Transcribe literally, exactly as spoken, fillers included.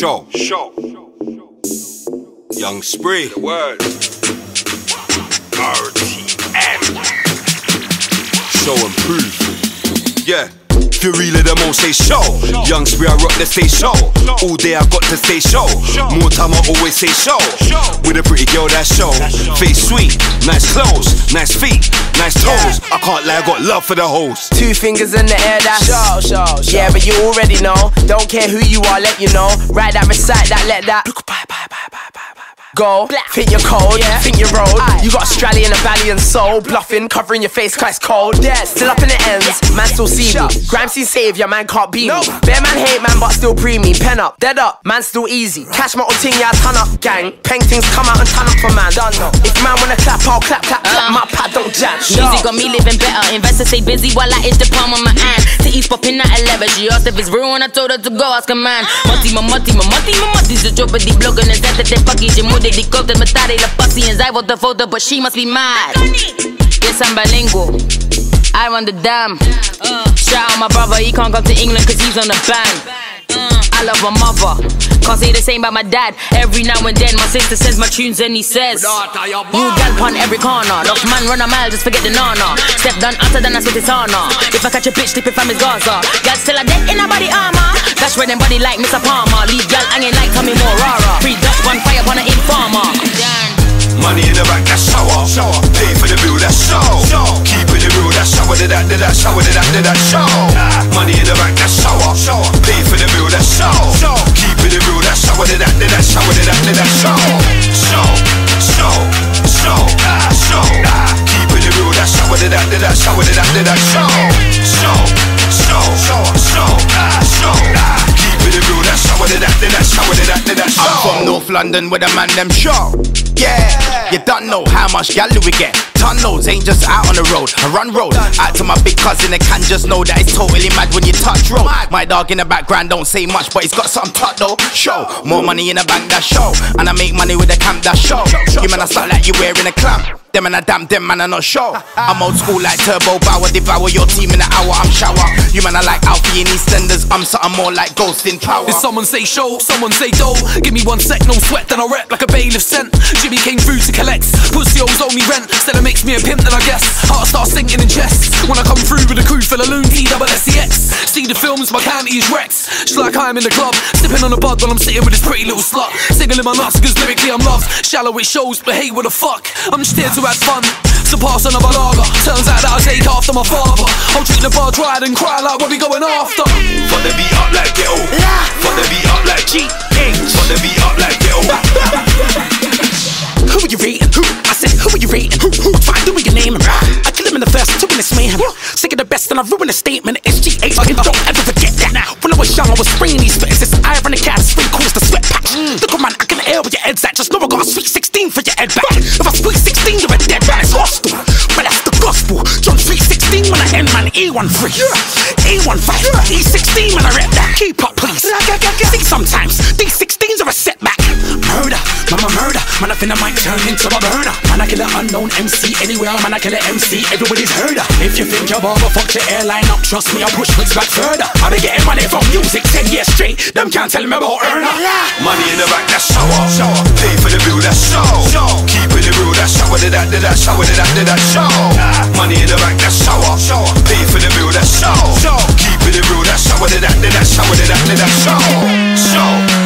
Show. Show. Young Spree. The word. R T M. Show and prove. Yeah. If you're realer than most, say show. Young Spree, I rock the say show. All day I got to say show. More time I always say show. With a pretty girl that show. Face sweet, nice clothes, nice feet, nice toes. I can't lie, I got love for the hoes. Two fingers in the air, that's show, show, show. Yeah, but you already know. Don't care who you are, let you know. Write that, recite that, let that go, think you're cold, yeah. Think you're road. You got Australia in a valley and soul. Bluffing, covering your face, cause it's cold. Yeah, still up in the ends, man still see me. Grimesy savior, man can't beat me. Bear man hate man, but still pre me. Pen up, dead up, man still easy. Cash my old ting, yeah, ton up, gang. Peng things come out and turn up for man. Done no. If man wanna clap, I'll clap, clap, clap. My pad don't jam. Music got me living better. Investors stay busy while I itch the palm of my hand. City's popping at eleven. She asked if it's real and I told her to go ask a man. Monty, my monty, my monty, my monty's a job, but the blog and the that they fucking you mood, they go to my la pussy and I want the photo, but she must be mad. Yes, I'm bilingual. I run the dam. Uh, Shout out my brother, he can't come to England cause he's on the ban. Uh, I love my mother, can't say the same about my dad. Every now and then my sister sends my tunes and he says new gal pun every corner. Lost man run a mile, just forget the nana. Step done after then I sweat it's honor. If I catch a bitch, slip it from his Gaza. Gal still a dead in her body armor. That's red and body like Mister Palmer. Leave gal hanging like Tommy Moore rara. Free Dutch one fire on an informer. Money in the bank, that's shower. shower. Pay for the bill, that's show. show. Keep it real, that's shower. Did that, did that, shower, did that, did that, show. Nah. Money in the bank, that's shower. shower. Pay for the bill, that's show. show. Keep it real, that's shower. Did that, did that, shower, did that, did that, show. Show, show, show, ah, show. Nah. Keep it real, that's shower. Did that, did that, shower, did that, did that, show. Show, show, show, show, ah, show. Nah. Keep it real, that's shower. Did that, did that, shower, did that, did that, show. I'm from North London with a man them show. Yeah, you don't know how much gal do we get. Ton loads ain't just out on the road. I run road out to my big cousin. They can just know that it's totally mad when you touch road. My dog in the background don't say much, but he's got something tucked though. Show more money in the bank, that show. And I make money with the camp, that show. You man, I start like you wearing a clamp. Them and a damn, them man, I not show. I'm old school like Turbo Bauer. Devour your team in an hour, I'm shower. You man, I like Alfie and EastEnders. I'm something more like Ghost in Power. If someone say show, someone say dough. Give me one sec, no sweat, then I'll rep like a bailiff scent. Jimmy came through to collect. Pussy owes owe me rent. Instead it makes me a pimp, then I guess heart starts sinking in chest when I come through with a crew full of loon, T double S C X. See the films, my candy is Rex. Just like I'm in the club, sipping on a bud while I'm sitting with this pretty little slut. Singing in my nuts, cause lyrically I'm loved. Shallow it shows, but hey, what the fuck? I'm just here to have fun. So pass another lager. Turns out that I take after my father. I'll drink the bar dry and cry like what we going after. Fuck the beat up like ghetto. Fuck the beat up like G H. Fuck the beat up like ghetto. Who are you rating? Who? I said, who are you rating? Who? Who? Fine, do your name. I kill him in the first, two in this mayhem. Sick of the best and I ruin the statement. It's G H, and don't ever forget that. Now, when I was young, I was spraying these spits. This ironic ass spray calls the sweat patch. Look, man, I can air with your heads at. Just know I got a sweet sixteen for your head back. If I squeeze sixteen, you're a dead man. It's hostile, but that's the gospel. John three sixteen when I end, man. E one three, E one five, E sixteen when I rep that. Keep up, please. See, sometimes these sixteens are a setback. Murder, mama murder. Man, I finna might turn into a burner. Man, I kill an unknown M C anywhere. Man, I kill an M C, everybody's heard her. If you think you're barber, fuck your airline up. Trust me, I'll push things back further. I've been getting money from music ten years straight. Them can't tell me about earner. Money in the bank, that's shower. shower. Pay for the bill, that's show. show. Keep it real, that's shower. Did that, did that, shower, did that, did that, show. Money in the bank, that's shower. shower. Pay for the bill, that's show. show. Keep it real, that's shower. Did that, did that, shower, did that, did that, show. Show.